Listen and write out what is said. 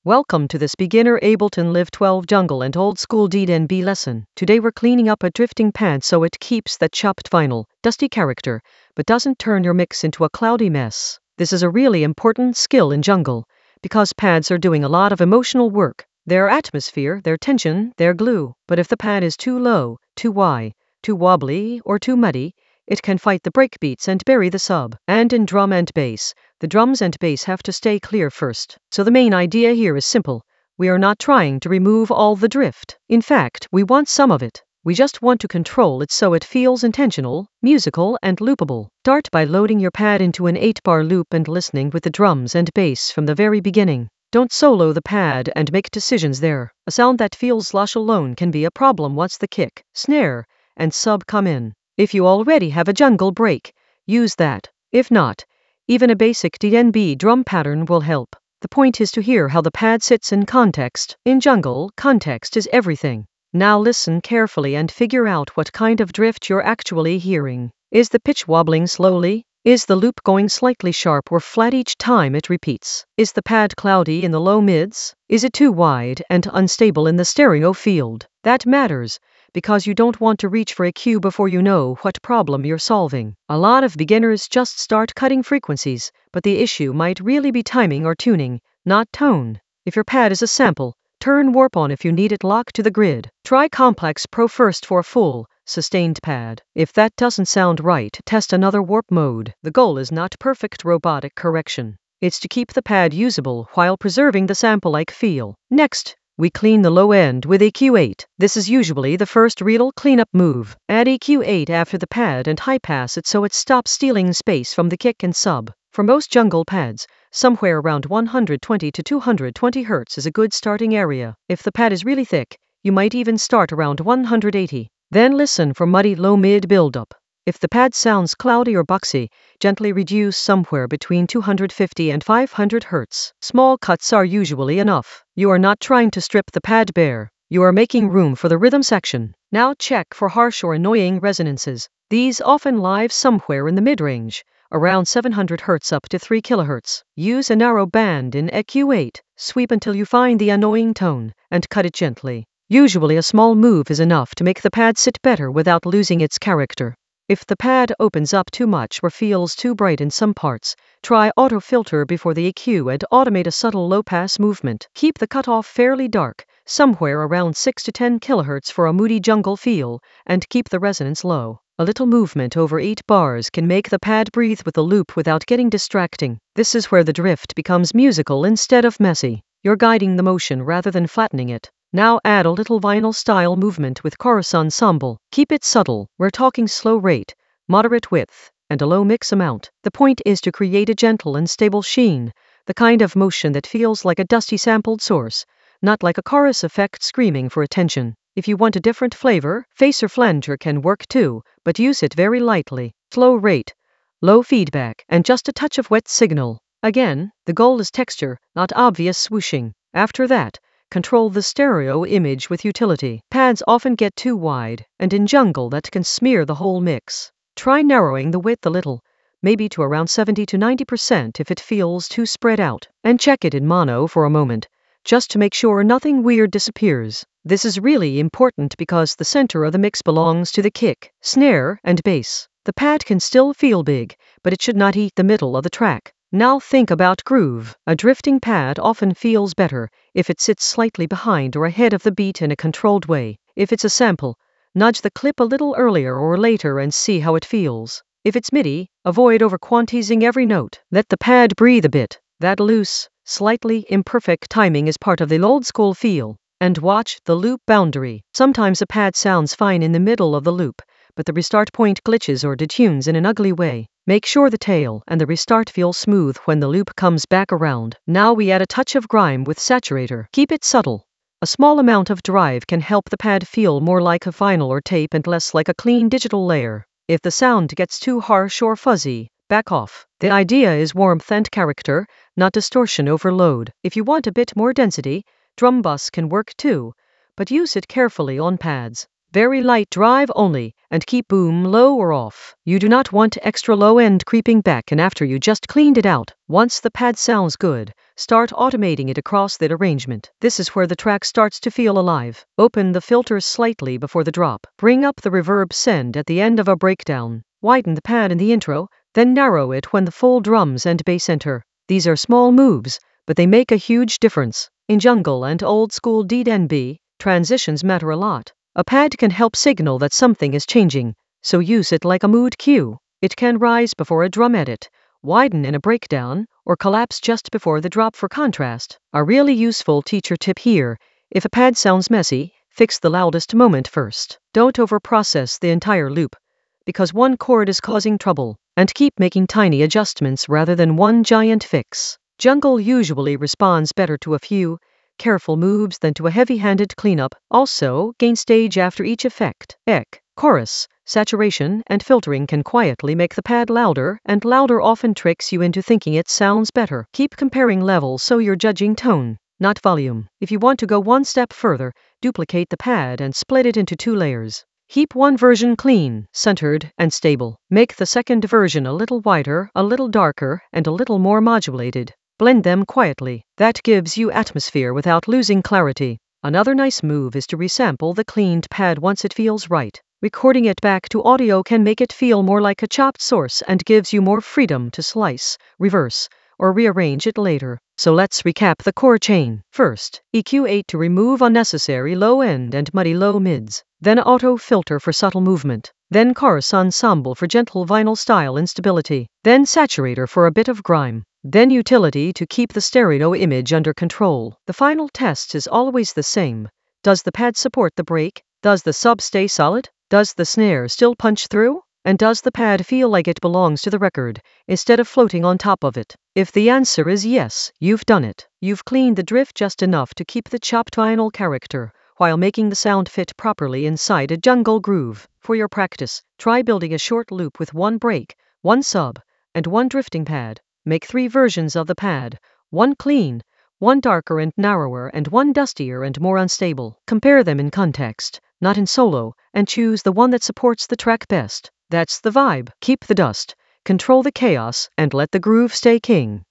Welcome to this beginner Ableton Live 12 jungle and old school D&B lesson. Today we're cleaning up a drifting pad so it keeps that chopped vinyl, dusty character, but doesn't turn your mix into a cloudy mess. This is a really important skill in jungle, because pads are doing a lot of emotional work. They're atmosphere, they're tension, they're glue. But if the pad is too low, too wide, too wobbly, or too muddy, it can fight the breakbeats and bury the sub. And in drum and bass, the drums and bass have to stay clear first. So the main idea here is simple. We are not trying to remove all the drift. In fact, we want some of it. We just want to control it so it feels intentional, musical, and loopable. Start by loading your pad into an 8-bar loop and listening with the drums and bass from the very beginning. Don't solo the pad and make decisions there. A sound that feels slosh alone can be a problem once the kick, snare, and sub come in. If you already have a jungle break, use that. If not, even a basic D&B drum pattern will help. The point is to hear how the pad sits in context. In jungle, context is everything. Now listen carefully and figure out what kind of drift you're actually hearing. Is the pitch wobbling slowly? Is the loop going slightly sharp or flat each time it repeats? Is the pad cloudy in the low mids? Is it too wide and unstable in the stereo field? That matters, because you don't want to reach for a cue before you know what problem you're solving. A lot of beginners just start cutting frequencies, but the issue might really be timing or tuning, not tone. If your pad is a sample, turn warp on if you need it locked to the grid. Try Complex Pro first for a full, sustained pad. If that doesn't sound right, test another warp mode. The goal is not perfect robotic correction. It's to keep the pad usable while preserving the sample-like feel. Next, we clean the low end with EQ8. This is usually the first real cleanup move. Add EQ8 after the pad and high pass it so it stops stealing space from the kick and sub. For most jungle pads, somewhere around 120 to 220 Hz is a good starting area. If the pad is really thick, you might even start around 180. Then listen for muddy low-mid buildup. If the pad sounds cloudy or boxy, gently reduce somewhere between 250 and 500 Hz. Small cuts are usually enough. You are not trying to strip the pad bare. You are making room for the rhythm section. Now check for harsh or annoying resonances. These often live somewhere in the mid-range, around 700 Hz up to 3 kHz. Use a narrow band in EQ8, sweep until you find the annoying tone, and cut it gently. Usually a small move is enough to make the pad sit better without losing its character. If the pad opens up too much or feels too bright in some parts, try auto filter before the EQ and automate a subtle low-pass movement. Keep the cutoff fairly dark, somewhere around 6 to 10 kHz for a moody jungle feel, and keep the resonance low. A little movement over 8 bars can make the pad breathe with the loop without getting distracting. This is where the drift becomes musical instead of messy. You're guiding the motion rather than flattening it. Now add a little vinyl-style movement with chorus ensemble. Keep it subtle. We're talking slow rate, moderate width, and a low mix amount. The point is to create a gentle and stable sheen, the kind of motion that feels like a dusty sampled source, not like a chorus effect screaming for attention. If you want a different flavor, phaser flanger can work too, but use it very lightly. Slow rate, low feedback, and just a touch of wet signal. Again, the goal is texture, not obvious swooshing. After that, control the stereo image with utility. Pads often get too wide, and in jungle that can smear the whole mix. Try narrowing the width a little, maybe to around 70 to 90% if it feels too spread out, and check it in mono for a moment, just to make sure nothing weird disappears. This is really important because the center of the mix belongs to the kick, snare, and bass. The pad can still feel big, but it should not eat the middle of the track. Now think about groove. A drifting pad often feels better if it sits slightly behind or ahead of the beat in a controlled way. If it's a sample, nudge the clip a little earlier or later and see how it feels. If it's MIDI, avoid over-quantizing every note. Let the pad breathe a bit. That loose, slightly imperfect timing is part of the old-school feel. And watch the loop boundary. Sometimes a pad sounds fine in the middle of the loop, but the restart point glitches or detunes in an ugly way. Make sure the tail and the restart feel smooth when the loop comes back around. Now we add a touch of grime with saturator. Keep it subtle. A small amount of drive can help the pad feel more like a vinyl or tape and less like a clean digital layer. If the sound gets too harsh or fuzzy, back off. The idea is warmth and character, not distortion overload. If you want a bit more density, drum bus can work too, but use it carefully on pads. Very light drive only, and keep boom low or off. You do not want extra low end creeping back and after you just cleaned it out. Once the pad sounds good, start automating it across that arrangement. This is where the track starts to feel alive. Open the filters slightly before the drop. Bring up the reverb send at the end of a breakdown. Widen the pad in the intro, then narrow it when the full drums and bass enter. These are small moves, but they make a huge difference. In jungle and old school D&B, transitions matter a lot. A pad can help signal that something is changing, so use it like a mood cue. It can rise before a drum edit, widen in a breakdown, or collapse just before the drop for contrast. A really useful teacher tip here: if a pad sounds messy, fix the loudest moment first. Don't overprocess the entire loop, because one chord is causing trouble, and keep making tiny adjustments rather than one giant fix. Jungle usually responds better to a few careful moves than to a heavy-handed cleanup. Also, gain stage after each effect. Chorus, saturation, and filtering can quietly make the pad louder, and louder often tricks you into thinking it sounds better. Keep comparing levels so you're judging tone, not volume. If you want to go one step further, duplicate the pad and split it into 2 layers. Keep one version clean, centered, and stable. Make the second version a little wider, a little darker, and a little more modulated. Blend them quietly. That gives you atmosphere without losing clarity. Another nice move is to resample the cleaned pad once it feels right. Recording it back to audio can make it feel more like a chopped source and gives you more freedom to slice, reverse, or rearrange it later. So let's recap the core chain. First, EQ8 to remove unnecessary low end and muddy low mids. Then auto filter for subtle movement. Then chorus ensemble for gentle vinyl style instability. Then saturator for a bit of grime. Then utility to keep the stereo image under control. The final test is always the same. Does the pad support the break? Does the sub stay solid? Does the snare still punch through? And does the pad feel like it belongs to the record, instead of floating on top of it? If the answer is yes, you've done it. You've cleaned the drift just enough to keep the chopped vinyl character, while making the sound fit properly inside a jungle groove. For your practice, try building a short loop with 1 break, 1 sub, and 1 drifting pad. Make 3 versions of the pad, 1 clean, 1 darker and narrower, and 1 dustier and more unstable. Compare them in context, not in solo, and choose the one that supports the track best. That's the vibe. Keep the dust, control the chaos, and let the groove stay king.